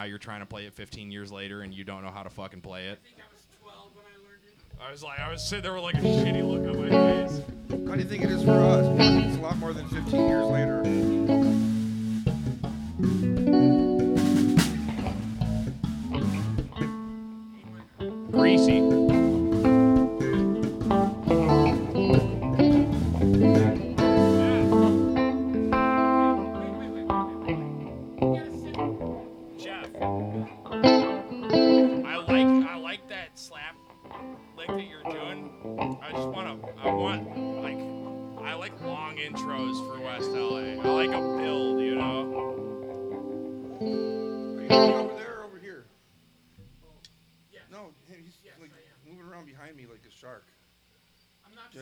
you're trying to play it 15 years later and you don't know how to fucking play it. I think I was 12 when I learned it. I was sitting there with like a shitty look on my face. How do you think it is for us? It's a lot more than 15 years later. Greasy. Jeff, I like that slap lick that you're doing. I like long intros for West LA. I like a build, you know. Are you going over there or over here? Yes. No, he's Yes, like I am. moving around behind me like a shark. I'm not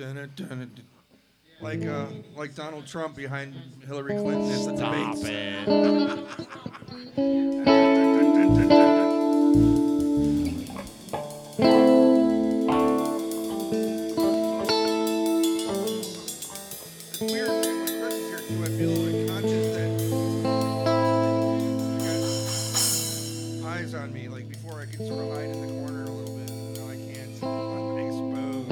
Like Donald Trump behind Hillary Clinton at the Stop debates. it. It's weird, man. When Chris is here too, I feel like conscious that you got eyes on me. Like before, I could sort of hide in the corner a little bit. Now I can't. I'm exposed.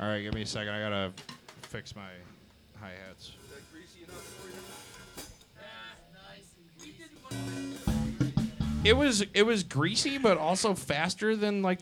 All right, give me a second. I gotta fix my hi-hats. Is that greasy enough for you? It was greasy, but also faster than like